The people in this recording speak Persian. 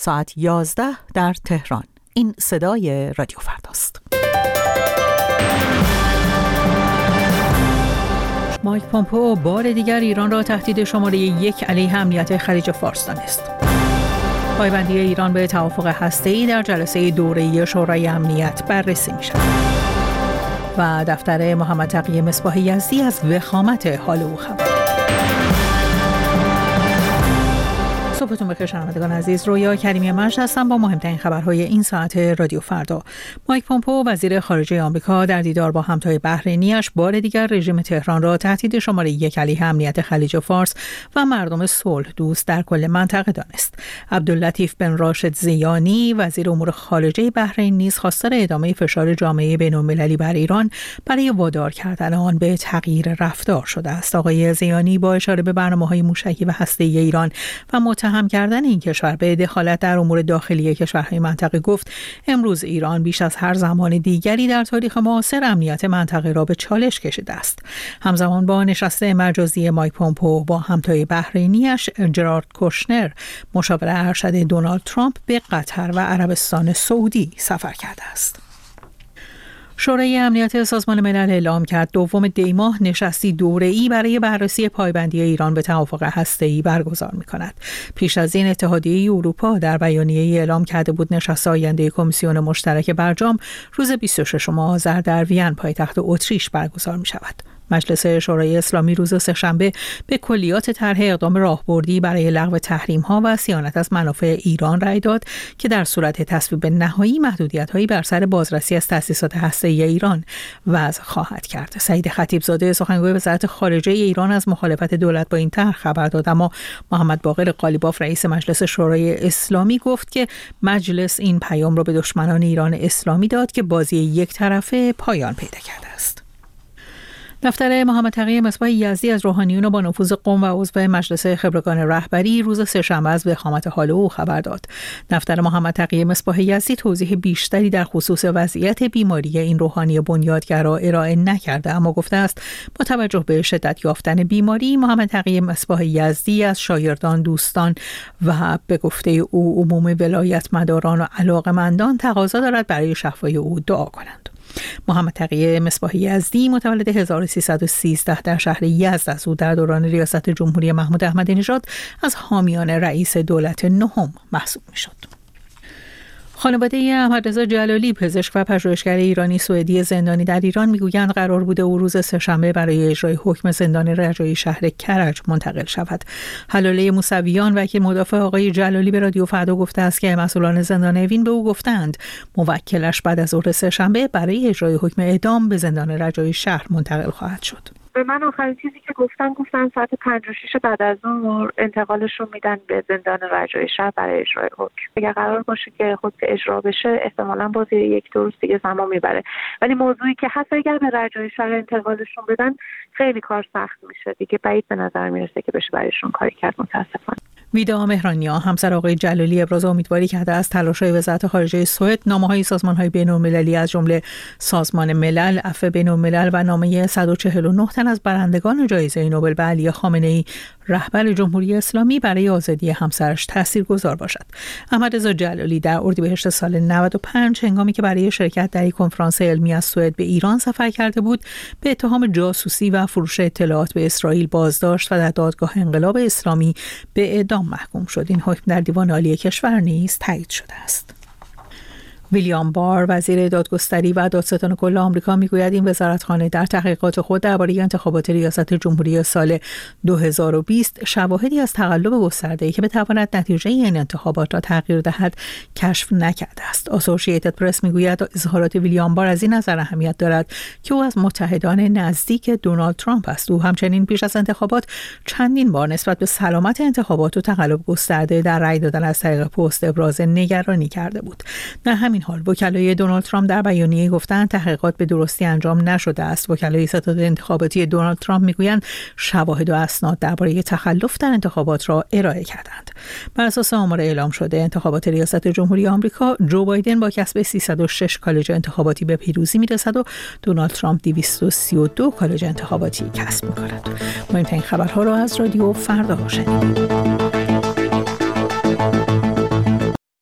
ساعت 11 در تهران. این صدای رادیو فرداست. مایک پومپئو بار دیگر ایران را تهدید شماره 1 علیه امنیت خلیج فارس دانست. پایبندی ایران به توافق هسته‌ای در جلسه دوره‌ای شورای امنیت بررسی می‌شود. و دفتر محمد تقی مصباح یزدی از وخامت حال او خبر. صبحتون بخیر شنوندگان عزیز، رویا کریمی مجد هستم با مهمترین خبرهای این ساعت رادیو فردا. مایک پومپئو وزیر خارجه آمریکا در دیدار با همتای بحرینی‌اش بار دیگر رژیم تهران را تهدید شماره 1 علیه امنیت خلیج فارس و مردم صلح دوست در کل منطقه دانست. عبداللطیف بن راشد زیانی وزیر امور خارجه بحرین نیز خواستار ادامه فشار جامعه بین‌المللی بر ایران برای وادار کردن آن به تغییر رفتار شده است. آقای زیانی با اشاره به برنامه‌های موشکی و هسته‌ای ایران و هم کردن این کشور به دخالت در امور داخلی کشورهای منطقه گفت امروز ایران بیش از هر زمان دیگری در تاریخ معاصر امنیت منطقه را به چالش کشیده است. همزمان با نشست مجازی مایک پومپئو با همتای بحرینی‌اش جرارد کوشنر مشاور ارشد دونالد ترامپ به قطر و عربستان سعودی سفر کرده است. شورای امنیت سازمان ملل اعلام کرد دوم دی ماه نشستی دوره‌ای برای بررسی پایبندی ایران به توافق هسته‌ای برگزار می‌کند. پیش از این اتحادیه اروپا در بیانیه‌ای اعلام کرده بود نشست آینده کمیسیون مشترک برجام روز 26 آذر در وین پایتخت اتریش برگزار می‌شود. مجلس شورای اسلامی روز سه‌شنبه به کلیات طرح اقدام راهبردی برای لغو تحریم‌ها و صیانت از منافع ایران رأی داد که در صورت تصویب نهایی محدودیت‌هایی بر سر بازرسی از تأسیسات هسته‌ای ایران وضع خواهد کرد. سعید خطیبزاده سخنگوی وزارت خارجه ایران از مخالفت دولت با این طرح خبر داد، اما محمد باقر قالیباف رئیس مجلس شورای اسلامی گفت که مجلس این پیام را به دشمنان ایران اسلامی داد که بازی یک طرفه پایان پیدا کرده است. دفتر محمد تقی مصباح یزدی از روحانیون با نفوذ قم و عضو مجلس خبرگان رهبری روز سه‌شنبه از وخامت حال او خبر داد. دفتر محمد تقی مصباح یزدی توضیح بیشتری در خصوص وضعیت بیماری این روحانی بنیادگرا ارائه نکرده، اما گفته است با توجه به شدت یافتن بیماری محمد تقی مصباح یزدی از شاگردان، دوستان و به گفته او عموم ولایت مداران و علاقه‌مندان تقاضا دارد برای شفای او دعا کنند. محمد تقی مصباح یزدی متولد 1313 در شهر یزد است. او در دوران ریاست جمهوری محمود احمدی نژاد از حامیان رئیس دولت نهم محسوب می‌شد. خانواده احمدرضا جلالی، پزشک و پژوهشگر ایرانی سوئدی زندانی در ایران، میگویند قرار بوده او روز سه‌شنبه برای اجرای حکم زندان رجایی شهر کرج منتقل شود. حلاله موسویان وکیل مدافع آقای جلالی به رادیو فردا گفته است که مسئولان زندان اوین به او گفتند موکلش بعد از ظهر سه‌شنبه برای اجرای حکم اعدام به زندان رجایی شهر منتقل خواهد شد. به من آخرین چیزی که گفتن ساعت 5 و 6 بعد از ظهر انتقالشون میدن به زندان رجایی شهر برای اجرای حکم. اگر قرار باشه که خود اجرا بشه احتمالاً باز 1-2 روز دیگه زمان میبره، ولی موضوعی که هست اگر به رجایی شهر انتقالشون بدن خیلی کار سخت میشه دیگه، بعید به نظر میرسه که بشه برایشون کاری کرد متاسفانه. ویدا مهرانیا همسر آقای جلالی ابراز امیدواری کرده است تلاش‌های وزارت خارجه سوئد نامه‌های سازمان‌های بین‌المللی از جمله سازمان ملل، عفو بین‌الملل و نامه 149 تن از برندگان جایزه نوبل به علی خامنه‌ای رهبر جمهوری اسلامی برای آزادی همسرش تاثیرگذار باشد. احمدرضا جلالی در اردیبهشت سال 95 هنگامی که برای شرکت در یک کنفرانس علمی از سوئد به ایران سفر کرده بود، به اتهام جاسوسی و فروش اطلاعات به اسرائیل بازداشت و در دادگاه انقلاب اسلامی به اعدام محکوم شد. این حکم در دیوان عالی کشور نیز تایید شده است. ویلیام بار وزیر دادگستری و دادستان کل آمریکا میگوید این وزارتخانه در تحقیقات خود درباره انتخابات ریاست جمهوری سال 2020 شواهدی از تقلب گسترده‌ای که بتواند نتیجه این انتخابات را تغییر دهد کشف نکرده است. اسوسییتد پرس میگوید اظهارات ویلیام بار از این نظر اهمیت دارد که او از متحدان نزدیک دونالد ترامپ است. او همچنین پیش از انتخابات چندین بار نسبت به سلامت انتخابات و تقلب گسترده در رأی دادن از طریق پست ابراز نگرانی کرده بود. در همین حال وکلای دونالد ترامپ در بیانیه گفتند تحقیقات به درستی انجام نشده است. وکلای ستاد انتخاباتی دونالد ترامپ میگویند شواهد و اسناد درباره تخلف در انتخابات را ارائه کردند. بر اساس آمار اعلام شده انتخابات ریاست جمهوری آمریکا، جو بایدن با کسب 306 کالج انتخاباتی به پیروزی میرسد و دونالد ترامپ 232 کالج انتخاباتی کسب میکند. مهمترین خبرها را از رادیو فردا شنیدید.